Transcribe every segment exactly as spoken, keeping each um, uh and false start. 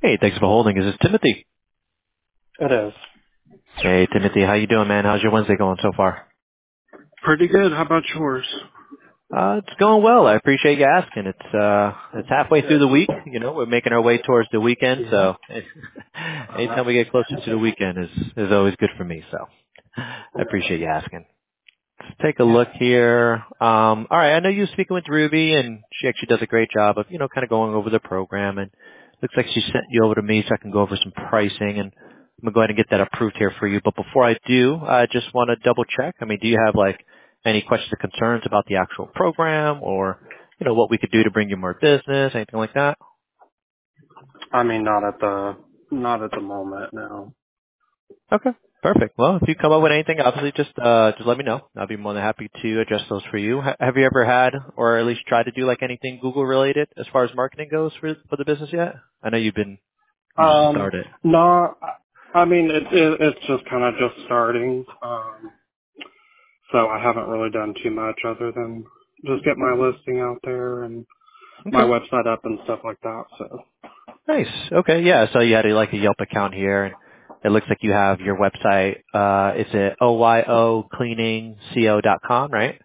Hey, thanks for holding. Is this Timothy? It is. Hey, Timothy, how you doing, man? How's your Wednesday going so far? Pretty good. How about yours? Uh, it's going well. I appreciate you asking. It's uh, it's halfway through Good. the week. You know, we're making our way towards the weekend, Yeah. so anytime we get closer to the weekend is is always good for me. So I appreciate you asking. Let's take a Yeah. look here. Um, all right, I know you were speaking with Ruby, and she actually does a great job of, you know, kind of going over the program. And looks like she sent you over to me so I can go over some pricing. And I'm gonna go ahead and get that approved here for you. But before I do, I just want to double check. I mean, do you have like any questions or concerns about the actual program, or you know, what we could do to bring you more business, anything like that? I mean, not at the not at the moment. No. Okay. Perfect. Well, if you come up with anything, obviously just uh just let me know. I'll be more than happy to address those for you. Ha- have you ever had, or at least tried to do like anything Google related as far as marketing goes for for the business yet? I know you've been you just Um. started. No. I I mean, it, it it's just kind of just starting. Um. So I haven't really done too much other than just get my listing out there and my Okay. website up and stuff like that. So. Nice. Okay. Yeah. So you had a, like a Yelp account here, and it looks like you have your website. Uh, it's at O Y O cleaning co dot com, right?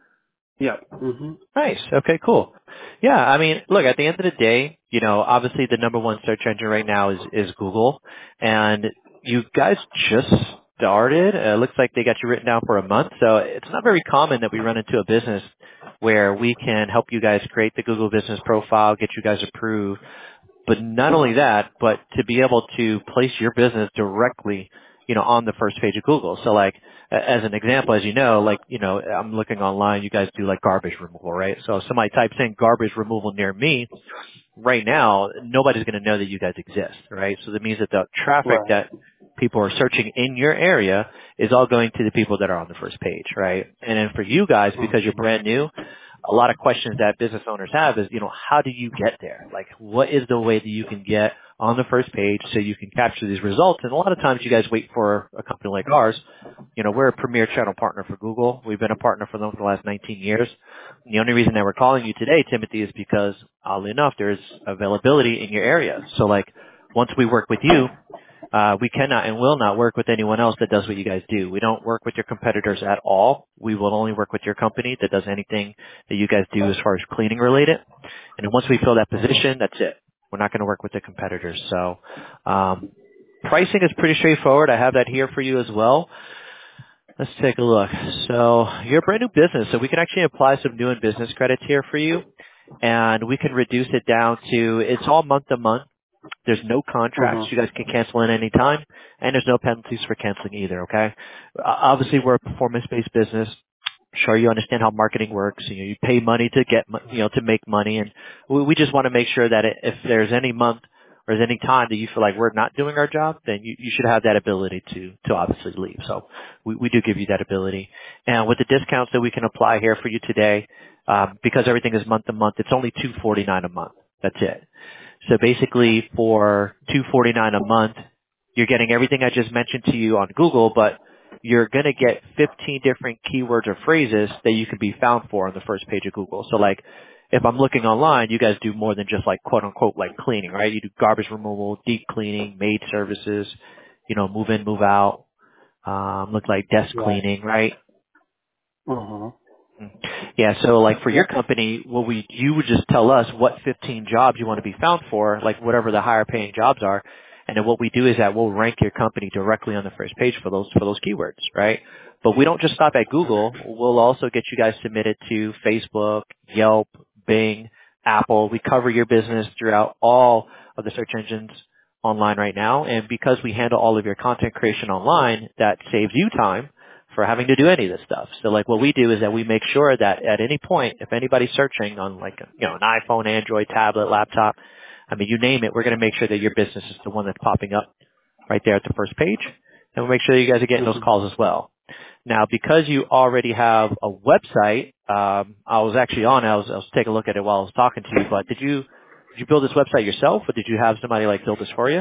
Yeah. Mhm. Nice. Okay, cool. Yeah, I mean, look, at the end of the day, you know, obviously the number one search engine right now is, is Google, and you guys just started. Uh, it looks like they got you written down for a month, so it's not very common that we run into a business where we can help you guys create the Google business profile, get you guys approved, but not only that, but to be able to place your business directly, you know, on the first page of Google. So like, a- as an example, as you know, like, you know, I'm looking online, you guys do like garbage removal, right? So if somebody types in garbage removal near me, right now, nobody's going to know that you guys exist, right? So that means that the traffic Right. that people are searching in your area is all going to the people that are on the first page, right? And then for you guys, because you're Mhm. brand new, a lot of questions that business owners have is, you know, how do you get there? Like, what is the way that you can get on the first page so you can capture these results? And a lot of times you guys wait for a company like ours. You know, we're a premier channel partner for Google. We've been a partner for them for the last nineteen years. And the only reason that we're calling you today, Timothy, is because, oddly enough, there's availability in your area. So, like, once we work with you, uh, we cannot and will not work with anyone else that does what you guys do. We don't work with your competitors at all. We will only work with your company that does anything that you guys do as far as cleaning related. And then once we fill that Mhm. position, that's it. We're not going to work with the competitors. So, um, pricing is pretty straightforward. I have that here for you as well. Let's take a look. So you're a brand new business, so we can actually apply some new and business credits here for you, and we can reduce it down to, it's all month to month. There's no contracts. Mhm. You guys can cancel at any time, and there's no penalties for canceling either, okay? Uh, Obviously, we're a performance-based business. Sure, you understand how marketing works. You know, you pay money to get, mo- you know, to make money, and we we just want to make sure that i- if there's any month or there's any time that you feel like we're not doing our job, then you, you should have that ability to to obviously leave. So we, we do give you that ability, and with the discounts that we can apply here for you today, um, because everything is month to month, it's only two forty-nine a month. That's it. So basically for two forty-nine a month, you're getting everything I just mentioned to you on Google, but you're going to get fifteen different keywords or phrases that you can be found for on the first page of Google. So like if I'm looking online, you guys do more than just like quote unquote like cleaning, right? You do garbage removal, deep cleaning, maid services, you know, move in, move out, um, look like desk Right. cleaning, right? Mhm. Yeah, so like for your company, what we you would just tell us what fifteen jobs you want to be found for, like whatever the higher paying jobs are, and then what we do is that we'll rank your company directly on the first page for those for those keywords, right? But we don't just stop at Google. We'll also get you guys submitted to Facebook, Yelp, Bing, Apple. We cover your business throughout all of the search engines online right now, and because we handle all of your content creation online, that saves you time for having to do any of this stuff. So like what we do is that we make sure that at any point, if anybody's searching on like, you know, an iPhone, Android, tablet, laptop, I mean, you name it, we're going to make sure that your business is the one that's popping up right there at the first page. And we'll make sure that you guys are getting those Mhm. calls as well. Now, because you already have a website, um, I was actually on, I was, I was taking a look at it while I was talking to you, but did you, did you build this website yourself or did you have somebody like build this for you?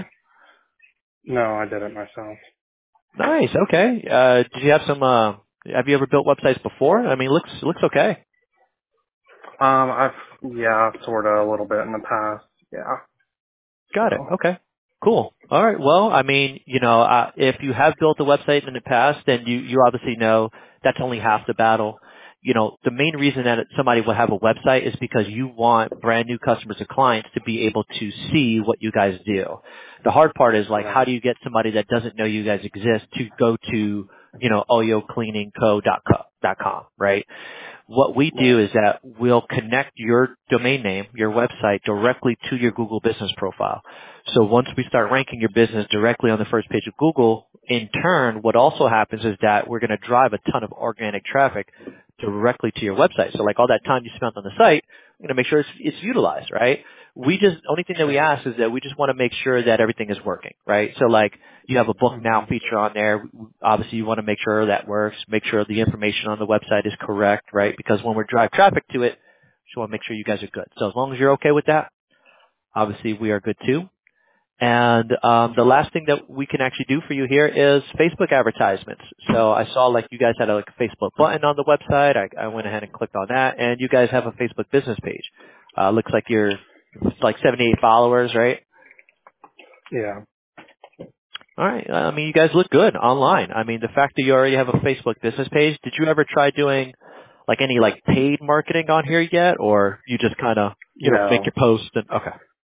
No, I did it myself. Nice. Okay. Uh, did you have some? Uh, have you ever built websites before? I mean, it looks it looks okay. Um, I've yeah, sort of a little bit in the past. Yeah. Got it. So. Okay. Cool. All right. Well, I mean, you know, uh, if you have built a website in the past, then you, you obviously know that's only half the battle. You know, the main reason that somebody will have a website is because you want brand new customers and clients to be able to see what you guys do. The hard part is like, how Right. do you get somebody that doesn't know you guys exist to go to, you know, oyo cleaning co dot com, right? What we do Right. is that we'll connect your domain name, your website, directly to your Google business profile. So once we start ranking your business directly on the first page of Google, in turn, what also happens is that we're going to drive a ton of organic traffic directly to your website. So like all that time you spent on the site, we're going to make sure it's, it's utilized, right? We just, only thing that we Sure. ask is that we just want to make sure that everything is working, right? So like you have a book now Mhm. feature on there. Obviously you want to make sure that works, make sure the information on the website is correct, right? Because when we drive traffic to it, just want to make sure you guys are good. So as long as you're okay with that, obviously we are good too. And um, the last thing that we can actually do for you here is Facebook advertisements. So I saw like you guys had a, like a Facebook button on the website. I, I went ahead and clicked on that, and you guys have a Facebook business page. Uh, looks like you're it's like seventy-eight followers, right? Yeah. All right. I mean, you guys look good online. I mean, the fact that you already have a Facebook business page. Did you ever try doing like any like paid marketing on here yet, or you just kind of you know make No. your post and okay,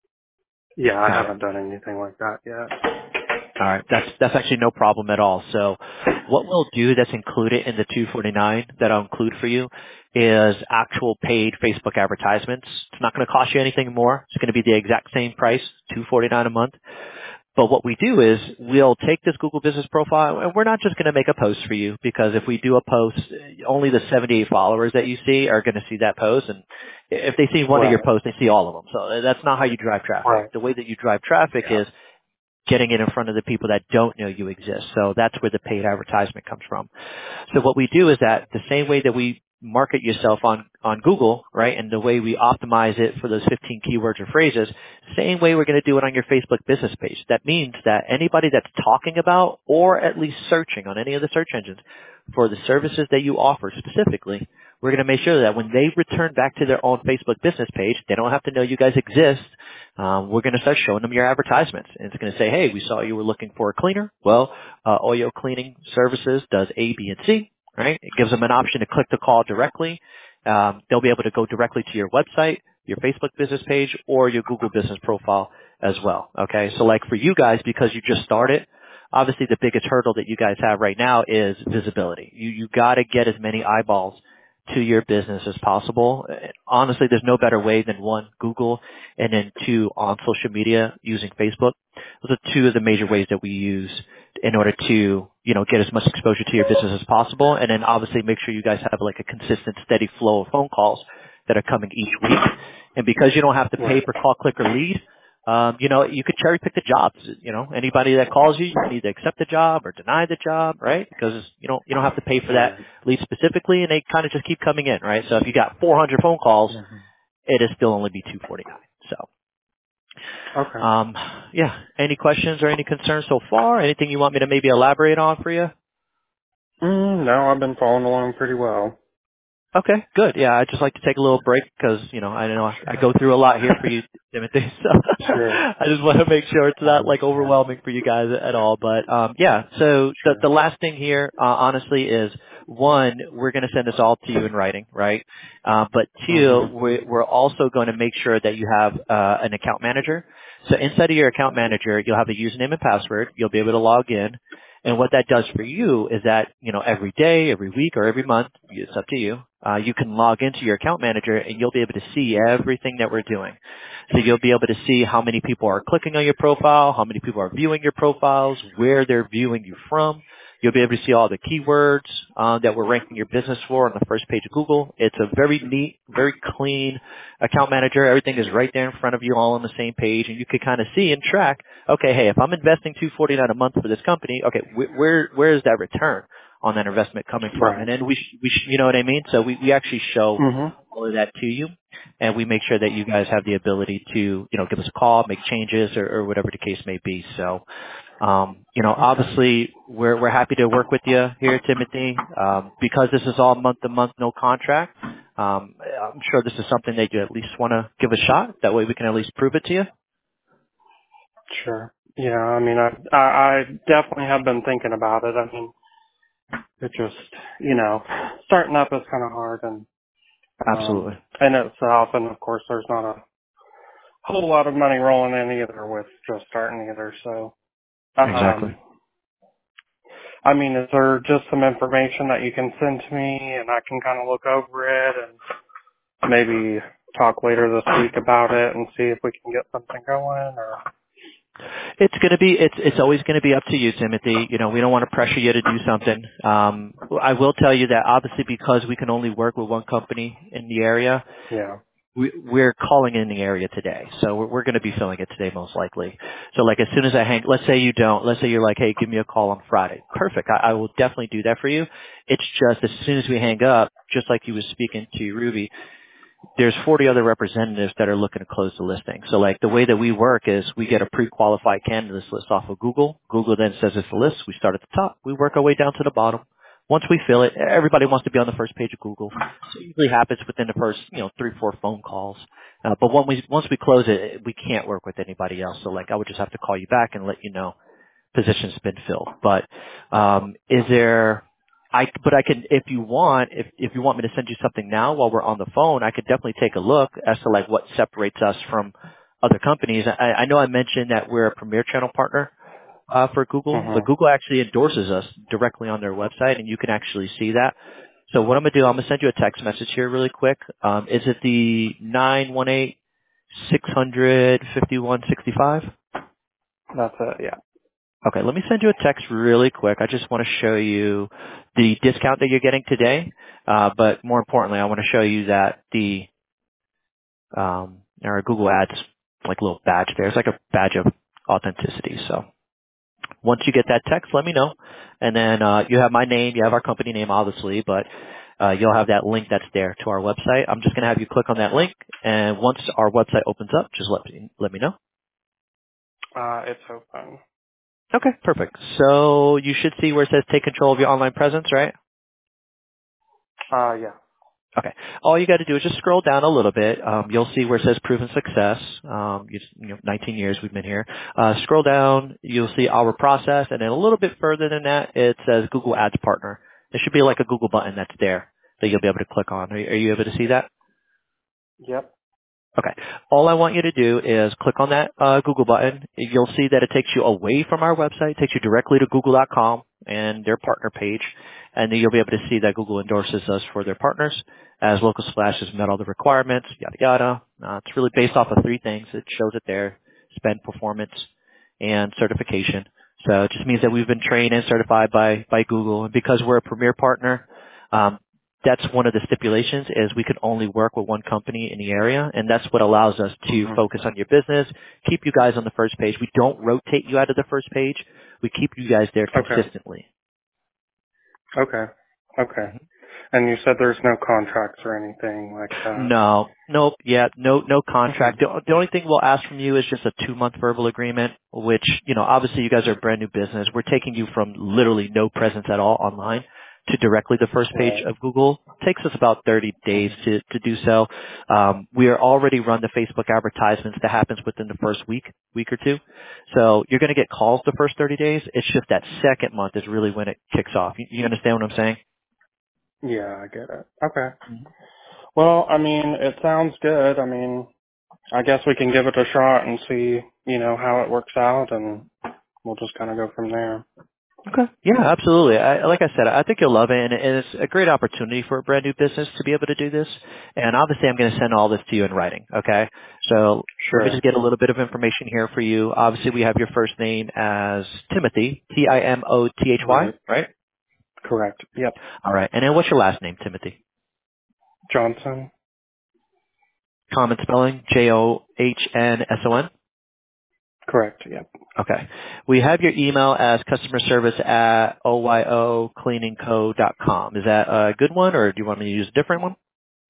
Yeah, I got it. haven't done anything like that yet. All right. That's that's actually no problem at all. So what we'll do that's included in the two forty-nine that I'll include for you is actual paid Facebook advertisements. It's not going to cost you anything more. It's going to be the exact same price, two forty-nine a month. But what we do is we'll take this Google Business Profile and we're not just going to make a post for you because if we do a post, only the seventy-eight followers that you see are going to see that post. And if they see one of your Right. posts, they see all of them. So that's not how you drive traffic. Right. The way that you drive traffic Yeah. is getting it in front of the people that don't know you exist. So that's where the paid advertisement comes from. So what we do is that the same way that we market yourself on, on Google, right, and the way we optimize it for those fifteen keywords or phrases, same way we're going to do it on your Facebook business page. That means that anybody that's talking about or at least searching on any of the search engines for the services that you offer specifically, we're going to make sure that when they return back to their own Facebook business page, they don't have to know you guys exist. Um, we're going to start showing them your advertisements. And it's going to say, hey, we saw you were looking for a cleaner. Well, uh, Oyo Cleaning Services does A, B, and C, right? It gives them an option to click the call directly. Um, they'll be able to go directly to your website, your Facebook business page, or your Google business profile as well. Okay, so like for you guys, because you just started, obviously the biggest hurdle that you guys have right now is visibility. You you got to get as many eyeballs to your business as possible. Honestly, there's no better way than one, Google, and then two, on social media using Facebook. Those are two of the major ways that we use in order to, you know, get as much exposure to your business as possible. And then obviously make sure you guys have like a consistent, steady flow of phone calls that are coming each week. And because you don't have to pay Right. per call, click, or lead, um, you know, you could cherry pick the jobs. You know, anybody that calls you, you can either accept the job or deny the job, right? Because you don't you don't have to pay for that Right. lead specifically, and they kind of just keep coming in, right? So if you got four hundred phone calls, hmm it'll still only be two forty-nine. So, Okay. um, yeah. Any questions or any concerns so far? Anything you want me to maybe elaborate on for you? Mm, no, I've been following along pretty well. Okay, good. Yeah, I'd just like to take a little break because, you know, I know I, I Sure. go through a lot here for you, Timothy, so Sure. I just want to make sure it's I not like understand. overwhelming for you guys at all. But, um, yeah, so the, the Sure. last thing here, uh, honestly is one, we're going to send this all to you in writing, right? Uh, but two, hmm we, we're also going to make sure that you have, uh, an account manager. So inside of your account manager, you'll have a username and password. You'll be able to log in. And what that does for you is that, you know, every day, every week, or every month, it's up to you, uh, you can log into your account manager and you'll be able to see everything that we're doing. So you'll be able to see how many people are clicking on your profile, how many people are viewing your profiles, where they're viewing you from. You'll be able to see all the keywords uh, that we're ranking your business for on the first page of Google. It's a very neat, very clean account manager. Everything is right there in front of you, all on the same page, and you can kind of see and track. Okay, hey, if I'm investing two forty-nine a month for this company, okay, wh- where where is that return on that investment coming from? Right. And then we sh- we sh- you know what I mean. So we we actually show hmm all of that to you, and we make sure that you guys have the ability to you know give us a call, make changes, or, or whatever the case may be. So. Um, you know, Okay. obviously we're, we're happy to work with you here, Timothy. Um, because this is all month to month, no contract. Um, I'm sure this is something that you at least want to give a shot. That way we can at least prove it to you. Sure. Yeah, I mean, I, I I definitely have been thinking about it. I mean, it just, you know, starting up is kind of hard, and um, Absolutely. in itself, and of course, there's not a whole lot of money rolling in either with just starting either. So, Exactly. um, I mean, is there just some information that you can send to me, and I can kind of look over it and maybe talk later this week about it and see if we can get something going? Or It's going to be, it's, it's always going to be up to you, Timothy. You know, we don't want to pressure you to do something. Um, I will tell you that obviously because we can only work with one company in the area, yeah, we, we're calling in the area today. So we're, we're going to be filling it today most likely. So like as soon as I hang, let's say you don't, let's say you're like, hey, give me a call on Friday. Perfect. I, I will definitely do that for you. It's just as soon as we hang up, just like you was speaking to Ruby, there's forty other representatives that are looking to close the listing. So like the way that we work is we get a pre-qualified candidates list off of Google. Google then says it's a list. We start at the top. We work our way down to the bottom. Once we fill it, everybody wants to be on the first page of Google. So it usually happens within the first, you know, three, four phone calls. Uh, but when we, once we close it, we can't work with anybody else. So like I would just have to call you back and let you know position's been filled. But um, is there? I but I can if you want if if you want me to send you something now while we're on the phone, I could definitely take a look as to like what separates us from other companies. I, I know I mentioned that we're a Premier Channel partner uh, for Google, but mhm, Google actually endorses us directly on their website, and you can actually see that. So what I'm gonna do, I'm gonna send you a text message here really quick. Um, is it the nine one eight six hundred fifty one sixty five? that's it. Yeah. Okay, let me send you a text really quick. I just want to show you the discount that you're getting today, uh, but more importantly, I want to show you that the um, our Google Ads like little badge there. It's like a badge of authenticity. So once you get that text, let me know, and then uh, you have my name, you have our company name, obviously, but uh, you'll have that link that's there to our website. I'm just going to have you click on that link, and once our website opens up, just let me let me know. Uh, it's open. Okay, perfect. So you should see where it says take control of your online presence, right? Uh, yeah. Okay. All you got to do is just scroll down a little bit. Um, you'll see where it says proven success. Um, you, you know, nineteen years we've been here. Uh, scroll down. You'll see our process, and then a little bit further than that, it says Google Ads Partner. There should be like a Google button that's there that you'll be able to click on. Are, you- are you able to see that? Yep. Okay. All I want you to do is click on that uh, Google button. You'll see that it takes you away from our website, takes you directly to google dot com and their partner page. And then you'll be able to see that Google endorses us for their partners as Local Splash has met all the requirements, yada, yada. Uh, it's really based off of three things. It shows it there, spend, performance, and certification. So it just means that we've been trained and certified by, by Google. And because we're a premier partner, um, that's one of the stipulations is we can only work with one company in the area, and that's what allows us to Mhm. focus on your business, keep you guys on the first page. We don't rotate you out of the first page. We keep you guys there Okay. consistently. Okay. Okay. And you said there's no contracts or anything like that. No, nope, yeah, no, no Mhm. contract. The, the only thing we'll ask from you is just a two-month verbal agreement, which, you know, obviously you guys are a brand new business. We're taking you from literally no presence at all online to directly the first page Right. of Google. It takes us about thirty days Mhm. to, to do so. Um, we are already run the Facebook advertisements that happens within the first week, week or two. So you're going to get calls the first thirty days. It's just that second month is really when it kicks off. You, you understand what I'm saying? Yeah, I get it. Okay. Mhm. Well, I mean, it sounds good. I mean, I guess we can give it a shot and see, you know, how it works out, and we'll just kind of go from there. Okay. Yeah, absolutely. I, like I said, I think you'll love it, and it's a great opportunity for a brand new business to be able to do this. And obviously, I'm going to send all this to you in writing. Okay. So let me Sure. just get a little bit of information here for you. Obviously, we have your first name as Timothy, T I M O T H Y, Right. right? Correct. Yep. All right. And then what's your last name, Timothy? Johnson. Common spelling, J O H N S O N. Correct. Yep. Okay. We have your email as customer service at o y o cleaning co dot com. Is that a good one, or do you want me to use a different one?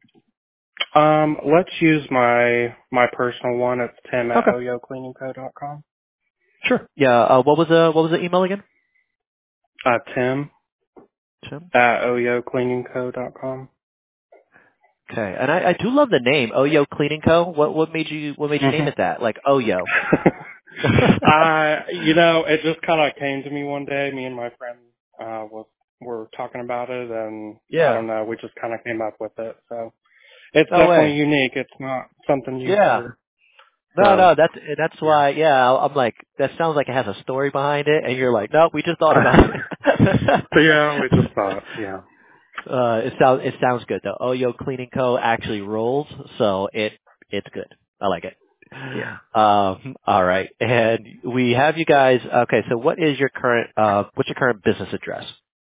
Um, let's use my my personal one. It's Tim at Okay. oyo cleaning co dot com. Sure. Yeah. Uh, what was the what was the email again? Uh, Tim Tim. at oyo cleaning co dot com. Okay. And I, I do love the name Oyo Cleaning Co. What what made you what made you name Mhm. it that? Like Oyo. uh, you know, it just kind of came to me one day. Me and my friend uh was were talking about it, and I Yeah. don't know, we just kind of came up with it. So it's No definitely way. unique. It's not something you Yeah. hear. No, So no, that's that's yeah. why. Yeah, I'm like that sounds like it has a story behind it, and you're like, no, we just thought about it. So yeah, we just thought, yeah. uh, it sounds it sounds good though. Oyo Cleaning Co. actually rolls, so it it's good. I like it. Yeah. Um, all right, and we have you guys. Okay, so what is your current uh, what's your current business address?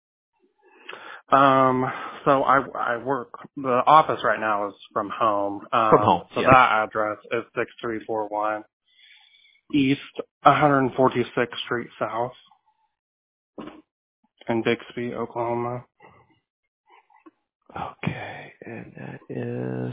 Um, so I I work the office right now is from home. From Um, home. so Yes. that address is six three four one East one forty-sixth Street South in Bixby, Oklahoma. Okay, and that is.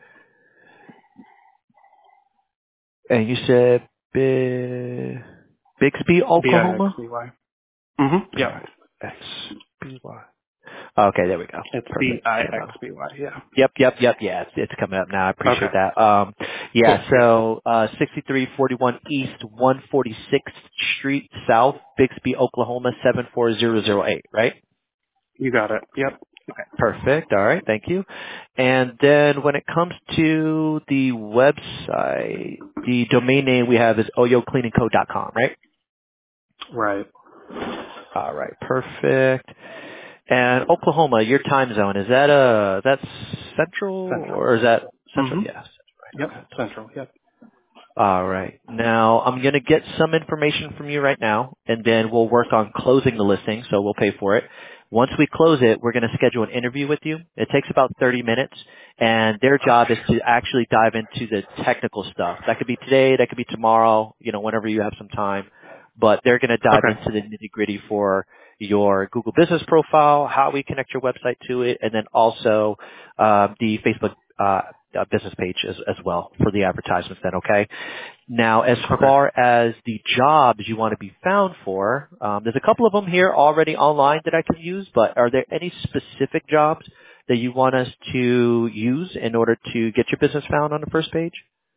And you said Bi- Bixby, B I X Oklahoma? B Y. Mhm. Yep. X B Y. Okay, there we go. It's B Perfect. I Came X up. B Y. Yeah. Yep, yep, yep. Yeah, it's, it's coming up now. I appreciate Okay. that. Um, Cool. yeah, Yeah. so uh, sixty-three forty-one East one forty-sixth Street South, Bixby, Oklahoma seven four zero zero eight, right? You got it. Yep. Okay. Perfect. All right. Thank you. And then when it comes to the website, the domain name we have is oyo cleaning co dot com, right? Right. All right. Perfect. And Oklahoma, your time zone, is that uh that's central Central. or is that central? Mhm. Yes. Right. Yep. Okay. Central. Yep. All right. Now I'm going to get some information from you right now, and then we'll work on closing the listing, so we'll pay for it. Once we close it, we're going to schedule an interview with you. It takes about thirty minutes, and their job is to actually dive into the technical stuff. That could be today, that could be tomorrow, you know, whenever you have some time. But they're going to dive Okay. into the nitty-gritty for your Google Business profile, how we connect your website to it, and then also uh, the Facebook uh, uh, business page as, as well for the advertisements then, okay? Now, as Okay. far as the jobs you want to be found for, um, there's a couple of them here already online that I can use, but are there any specific jobs that you want us to use in order to get your business found on the first page?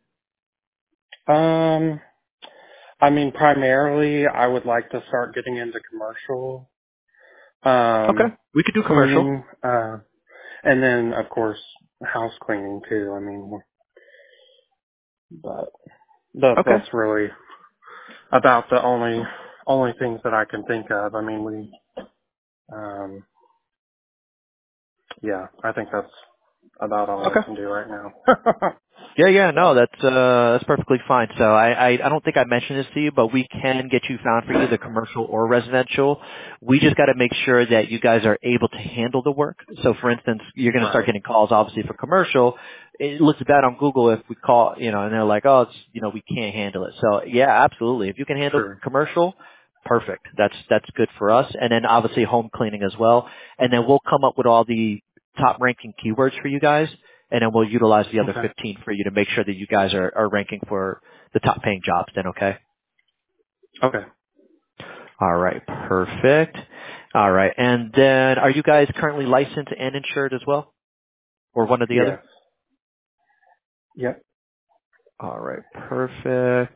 Um, I mean, primarily, I would like to start getting into commercial, Okay. um, We could do commercial. cleaning, uh, and then of course house cleaning too. I mean, but that Okay. that's really about the only only things that I can think of. I mean, we, um, yeah, I think that's about all I Okay. can do right now. Yeah, yeah, no, so, that's uh that's perfectly fine. So I, I I don't think I mentioned this to you, but we can get you found for either commercial or residential. We just got to make sure that you guys are able to handle the work. So for instance, you're going to start right, getting calls obviously for commercial. It looks bad on Google if we call, you know, and they're like, "Oh, it's, you know, we can't handle it." So yeah, absolutely. If you can handle true. commercial, perfect. That's that's good for us. And then obviously home cleaning as well. And then we'll come up with all the top ranking keywords for you guys, and then we'll utilize the other Okay, fifteen for you to make sure that you guys are, are ranking for the top paying jobs then, okay? okay, All right, perfect. All right, and then are you guys currently licensed and insured as well? Or one or the other? yes, yep. All right, perfect.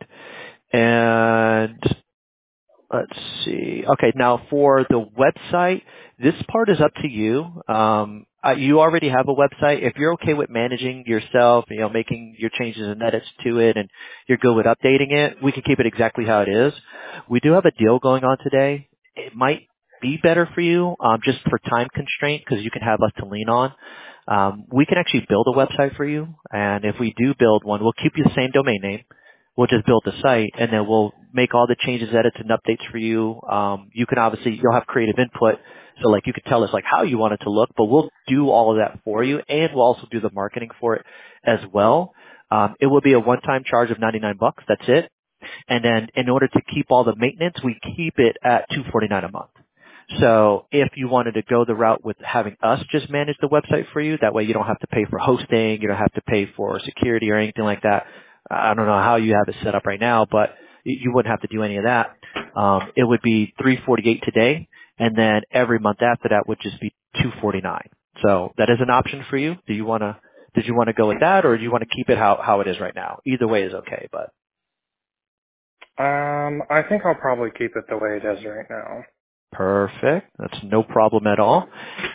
And let's see. Okay, now for the website, this part is up to you. Um, uh, you already have a website. If you're okay with managing yourself, you know, making your changes and edits to it, and you're good with updating it, we can keep it exactly how it is. We do have a deal going on today. It might be better for you, um, just for time constraint, because you can have us to lean on. Um, we can actually build a website for you, and if we do build one, we'll keep you the same domain name. We'll just build the site, and then we'll make all the changes, edits, and updates for you. Um, you can obviously, you'll have creative input, so like you could tell us like how you want it to look, but we'll do all of that for you, and we'll also do the marketing for it as well. Um, it will be a one-time charge of ninety-nine bucks. That's it. And then in order to keep all the maintenance, we keep it at two forty-nine a month. So if you wanted to go the route with having us just manage the website for you, that way you don't have to pay for hosting, you don't have to pay for security or anything like that. I don't know how you have it set up right now, but you you wouldn't have to do any of that. Um, it would be three forty-eight today, and then every month after that would just be two forty-nine. So that is an option for you. Do you want to? Did you want to go with that, or do you want to keep it how how it is right now? Either way is okay, but Um, I think I'll probably keep it the way it is right now. Perfect. That's no problem at all.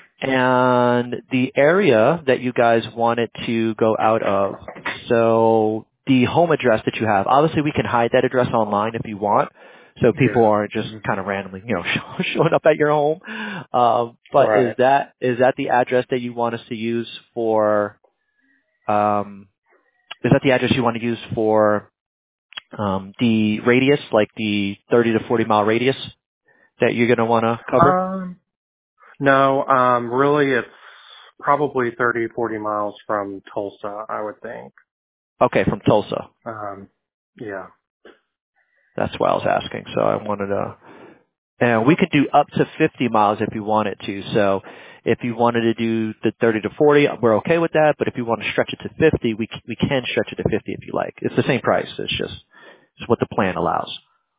And the area that you guys wanted to go out of, so the home address that you have, obviously we can hide that address online if you want, so people Yeah. aren't just kind of randomly, you know, showing up at your home. Um, but is Right. that is that the address that you want us to use for? Um, is that the address you want to use for um, the radius, like the thirty to forty mile radius that you're going to want to cover? Um, no, um, really it's probably thirty, forty miles from Tulsa, I would think. Okay, from Tulsa. Um, yeah. That's why I was asking. So I wanted to. And we could do up to fifty miles if you wanted to. So if you wanted to do the thirty to forty, we're okay with that. But if you want to stretch it to fifty, we c- we can stretch it to fifty if you like. It's the same price. It's just it's what the plan allows.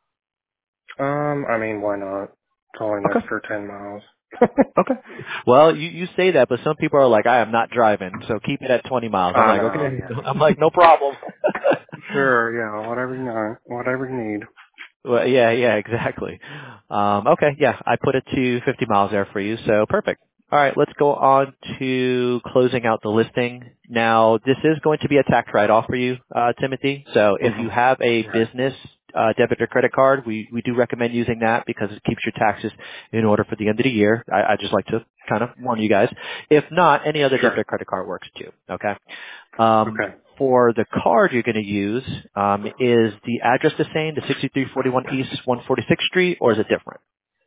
Um, I mean, why not? It's only an Okay. extra ten miles. Okay. Well, you you say that, but some people are like, I am not driving, so keep it at twenty miles. I'm I like, know, okay. I'm yeah. like, no problem. Sure, yeah, whatever you know, whatever you need. Well, yeah, yeah, exactly. Um, okay, yeah, I put it to fifty miles there for you, so perfect. All right, let's go on to closing out the listing. Now, this is going to be a tax write-off for you, uh, Timothy. So if hmm you have a Right. business uh, debit or credit card, we, we do recommend using that because it keeps your taxes in order for the end of the year. I, I just like to kind of warn you guys. If not, any other debit Sure. or credit card works too, okay? Um, Okay. for the card you're going to use, um, is the address the same, the sixty-three forty-one East one forty-sixth Street, or is it different?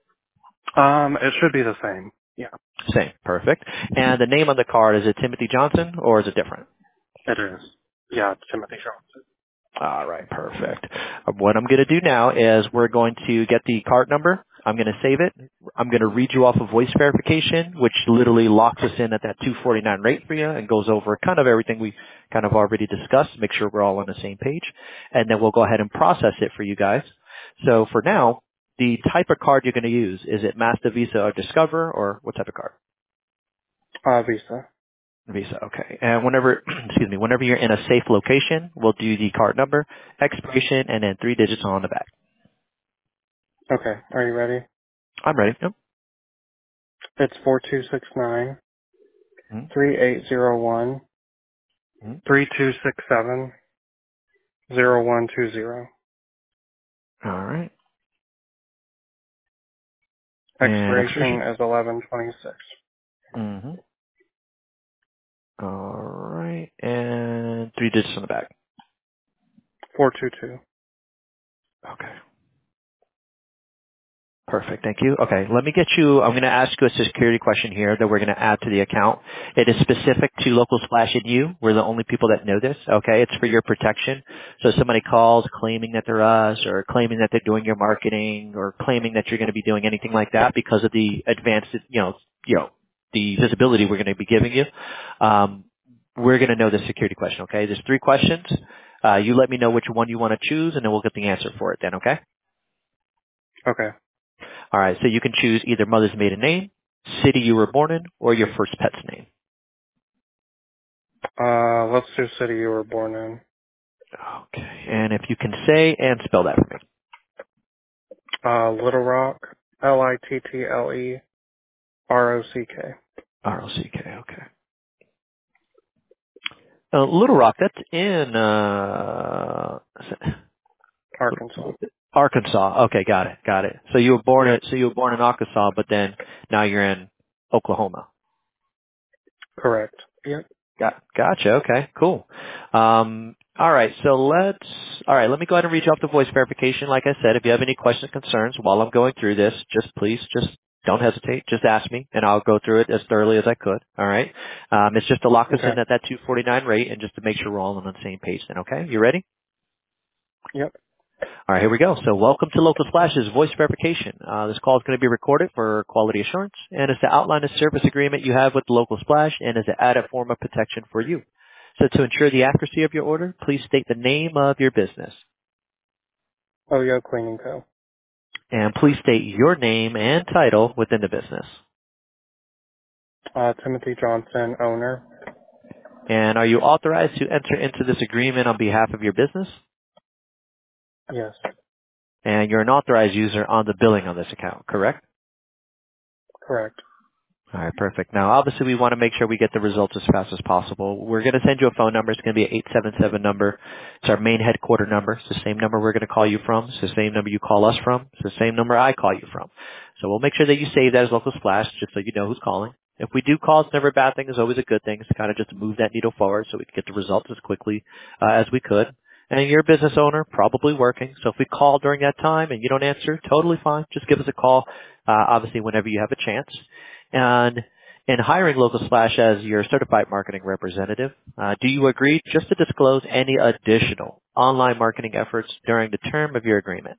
Um, it should be the same. Yeah, Same. Perfect. And the name on the card, is it Timothy Johnson, or is it different? it is. Yeah, it's Timothy Johnson. All right, perfect. Uh, What I'm going to do now is we're going to get the card number. I'm going to save it. I'm going to read you off a voice verification, which literally locks us in at that two forty-nine rate for you and goes over kind of everything we kind of already discussed. Make sure we're all on the same page, and then we'll go ahead and process it for you guys. So for now, the type of card you're going to use, is it Master, Visa, or Discover, or what type of card? Uh, Visa. Visa, okay. And whenever, excuse me, whenever you're in a safe location, we'll do the card number, expiration, and then three digits on the back. Okay, are you ready? I'm ready. Yep. It's four two six nine Mm-hmm. three eight zero one Mm-hmm. three two six seven zero one two zero. All right. And Expiration expiration. is eleven twenty-six. Mm-hmm. All right. And three digits on the back. four two two. Okay. Perfect. Thank you. Okay. Let me get you, I'm going to ask you a security question here that we're going to add to the account. It is specific to Local Splash and you. We're the only people that know this. Okay. It's for your protection. So if somebody calls claiming that they're us or claiming that they're doing your marketing or claiming that you're going to be doing anything like that because of the advanced, you know, you know, the visibility we're going to be giving you, um, we're going to know the security question. Okay. There's three questions. Uh, you let me know which one you want to choose and then we'll get the answer for it then. Okay. Okay. All right, so you can choose either mother's maiden name, city you were born in, or your first pet's name. Uh, let's do city you were born in. Okay, and if you can say and spell that for me. Uh, Little Rock. L I T T L E R O C K. R O C K, okay. Uh, Little Rock, that's in uh, Arkansas. Arkansas. Okay, got it, got it. So you were born Yep. in, so you were born in Arkansas, but then now you're in Oklahoma. Correct. Yep. Got, gotcha. Okay, cool. Um, all right, so let's. All right, let me go ahead and reach out to voice verification. Like I said, if you have any questions, concerns while I'm going through this, just please, just don't hesitate. Just ask me, and I'll go through it as thoroughly as I could. All right. Um, it's just to lock us Okay. in at that two forty-nine rate, and just to make sure we're all on the same page. Then, okay? You ready? Yep. All right, here we go. So welcome to Local Splash's voice verification. Uh, this call is going to be recorded for quality assurance and is to outline the service agreement you have with Local Splash and is an added form of protection for you. So to ensure the accuracy of your order, please state the name of your business. Oyo Cleaning Co. And please state your name and title within the business. Uh, Timothy Johnson, owner. And are you authorized to enter into this agreement on behalf of your business? Yes. and you're an authorized user on the billing on this account, correct? Correct. All right, perfect. Now, obviously, we want to make sure we get the results as fast as possible. We're going to send you a phone number. It's going to be an eight seven seven number. It's our main headquarter number. It's the same number we're going to call you from. It's the same number you call us from. It's the same number I call you from. So we'll make sure that you save that as Local Splash just so you know who's calling. If we do call, it's never a bad thing. It's always a good thing. It's kind of just to move that needle forward so we can get the results as quickly uh, as we could. And you're a business owner, probably working. So if we call during that time and you don't answer, totally fine. Just give us a call, uh, obviously, whenever you have a chance. And in hiring Local Splash as your certified marketing representative, uh, do you agree just to disclose any additional online marketing efforts during the term of your agreement?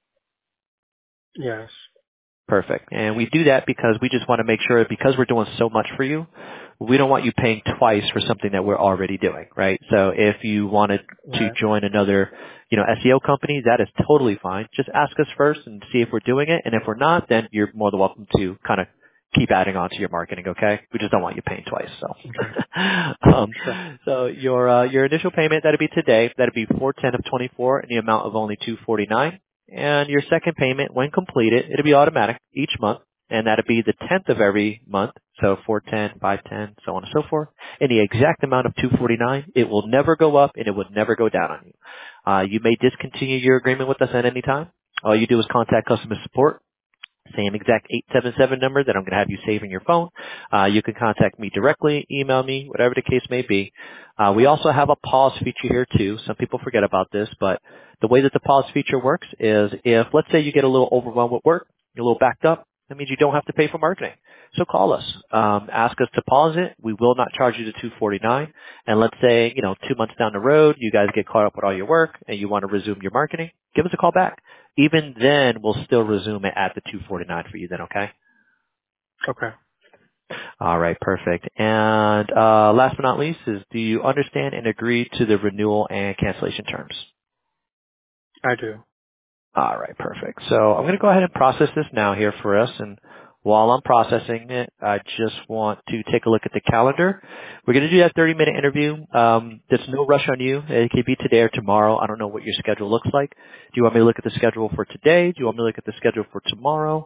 Yes. Perfect. And we do that because we just want to make sure, because we're doing so much for you, we don't want you paying twice for something that we're already doing, right? So if you wanted to Right. join another, you know, S E O company, that is totally fine. Just ask us first and see if we're doing it. And if we're not, then you're more than welcome to kind of keep adding on to your marketing, okay? We just don't want you paying twice, so. Okay. um, Sure. so your uh, your initial payment, that'd be today. That'd be four ten of twenty-four in the amount of only two forty-nine. And your second payment, when completed, it'll be automatic each month, and that'll be the tenth of every month. So four ten, five ten, so on and so forth. In the exact amount of two forty-nine, it will never go up and it would never go down on you. Uh, you may discontinue your agreement with us at any time. All you do is contact customer support. Same exact eight seven seven number that I'm going to have you save in your phone. Uh, you can contact me directly, email me, whatever the case may be. Uh, we also have a pause feature here too. Some people forget about this, but the way that the pause feature works is if, let's say you get a little overwhelmed with work, you're a little backed up, that means you don't have to pay for marketing. So call us. Um, ask us to pause it. We will not charge you the two forty-nine. And let's say, you know, two months down the road, you guys get caught up with all your work and you want to resume your marketing, give us a call back. Even then, we'll still resume it at the two forty-nine for you then, okay? Okay. All right, perfect. And uh, last but not least is, do you understand and agree to the renewal and cancellation terms? I do. All right, perfect. So I'm going to go ahead and process this now here for us. And while I'm processing it, I just want to take a look at the calendar. We're going to do that thirty-minute interview. Um, there's no rush on you. It could be today or tomorrow. I don't know what your schedule looks like. Do you want me to look at the schedule for today? Do you want me to look at the schedule for tomorrow?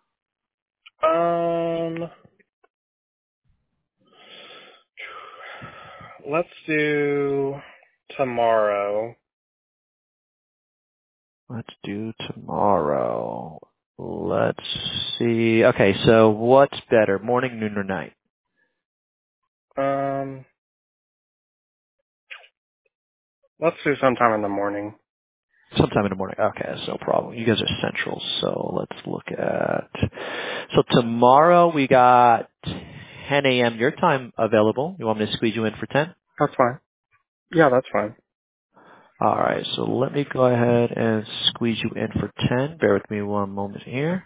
Um, let's do tomorrow. Let's do tomorrow. Let's see. Okay, so what's better, morning, noon, or night? Um, let's do sometime in the morning. Sometime in the morning. Okay, that's no problem. You guys are central, so let's look at. So tomorrow we got ten a.m. your time available. You want me to squeeze you in for ten? That's fine. Yeah, that's fine. All right, so let me go ahead and squeeze you in for ten. Bear with me one moment here.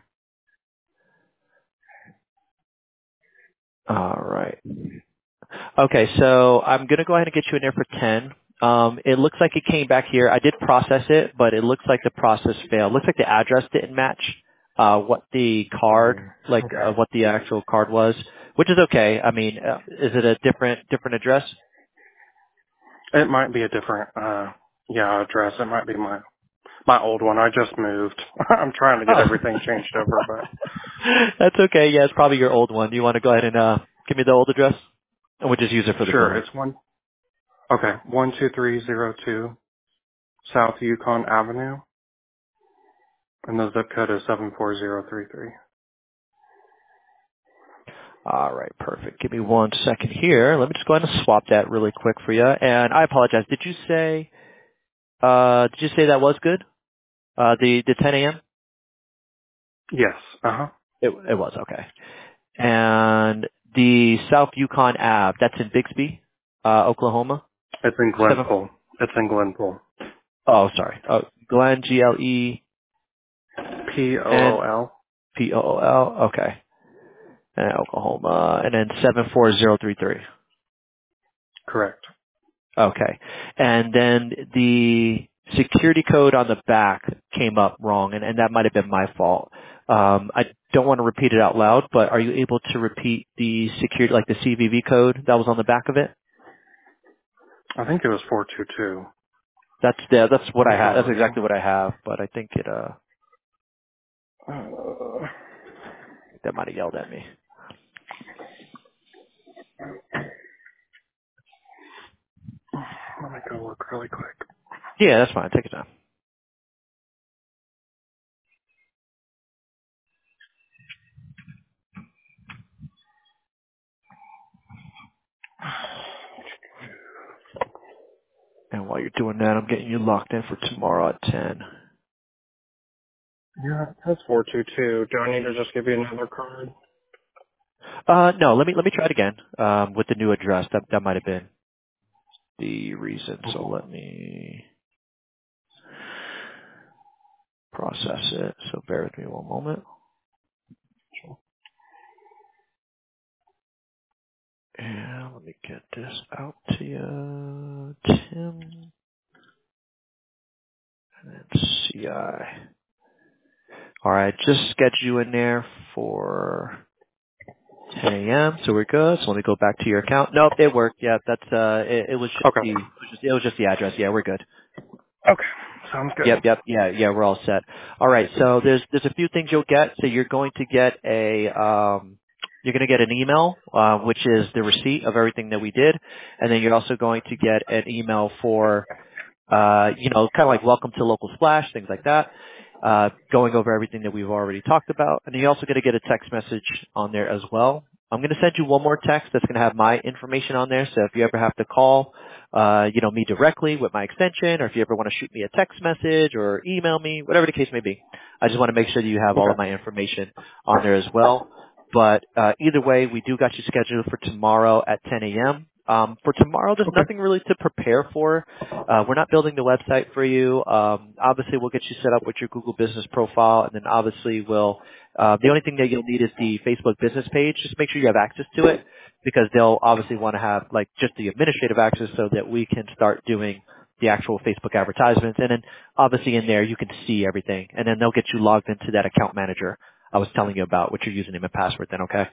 All right. Okay, so I'm going to go ahead and get you in there for ten. Um, it looks like it came back here. I did process it, but it looks like the process failed. Looks like the address didn't match uh, what the card, Mm, like uh, okay. what the actual card was, which is okay. I mean, uh, is it a different different address? It might be a different, uh, yeah, address. It might be my, my old one. I just moved. I'm trying to get Oh, everything changed over, but that's okay. Yeah, it's probably your old one. Do you want to go ahead and uh, give me the old address? And we'll just use it for the sure, billing. it's one, okay, one two three zero two South Yukon Avenue, and the zip code is seven four zero three three. All right, perfect. Give me one second here. Let me just go ahead and swap that really quick for you. And I apologize. Did you say uh did you say that was good? Uh the the ten a.m.? Yes, uh-huh. It it was okay. And the South Yukon Ave, that's in Bixby, uh Oklahoma. It's in Seven. Glenpool. It's in Glenpool. Oh, sorry. Oh, Glen, G L E P O O N L? P O O L. Okay. And Oklahoma, and then seven four zero three three. Correct. Okay. And then the security code on the back came up wrong, and, and that might have been my fault. Um, I don't want to repeat it out loud, but are you able to repeat the security, like the C V V code that was on the back of it? I think it was four two two. That's yeah, that's what I'm I have. That's sorry. exactly what I have. But I think it uh Uh, that might have yelled at me. let me go look really quick. Yeah, that's fine. Take your time. And while you're doing that, I'm getting you locked in for tomorrow at ten. Yeah, that's four two two. Do I need to just give you another card? Uh, no, let me let me try it again. Um, with the new address, that that might have been the reason. So Mhm. let me process it. So bear with me one moment. And let me get this out to you, Tim, and then C I. All right, just schedule you in there for ten a.m. So we're good. So let me go back to your account. Nope, it worked. Yeah, that's uh, it, it was just Okay. the it was just, it was just the address. Yeah, we're good. Okay. Sounds good. Yep, yep, yeah, yeah, we're all set. All right, so there's there's a few things you'll get. So you're going to get a um, you're going to get an email, uh, which is the receipt of everything that we did, and then you're also going to get an email for uh, you know, kind of like welcome to Local Splash, things like that, uh, going over everything that we've already talked about. And you're also going to get a text message on there as well. I'm going to send you one more text that's going to have my information on there. So if you ever have to call, uh, you know, me directly with my extension, or if you ever want to shoot me a text message or email me, whatever the case may be, I just want to make sure that you have all of Okay. my information on there as well. But uh, either way, we do got you scheduled for tomorrow at ten a.m. Um, for tomorrow, there's Okay. nothing really to prepare for. Uh, we're not building the website for you. Um, obviously, we'll get you set up with your Google Business profile, and then obviously we'll. Uh, the only thing that you'll need is the Facebook business page. Just make sure you have access to it, because they'll obviously want to have like just the administrative access so that we can start doing the actual Facebook advertisements. And then obviously in there you can see everything, and then they'll get you logged into that account manager I was telling you about, with your username and password. Then okay.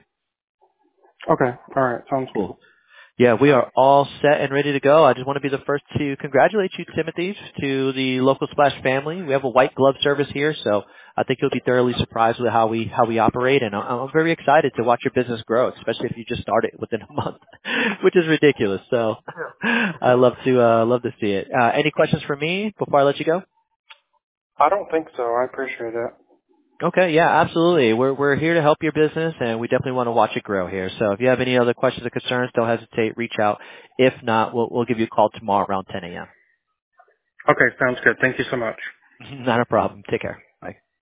Okay. All right. Sounds good. Cool. Yeah, we are all set and ready to go. I just want to be the first to congratulate you, Timothy, to the Local Splash family. We have a white glove service here, so I think you'll be thoroughly surprised with how we how we operate, and I'm I'm very excited to watch your business grow, especially if you just started within a month, which is ridiculous. So I love to uh, love to see it. Uh, any questions for me before I let you go? I don't think so. I appreciate it. Okay, yeah, absolutely. We're we're here to help your business, and we definitely want to watch it grow here. So if you have any other questions or concerns, don't hesitate, reach out. If not, we'll we'll give you a call tomorrow around ten a.m. Okay. Sounds good. Thank you so much. Not a problem. Take care. Bye.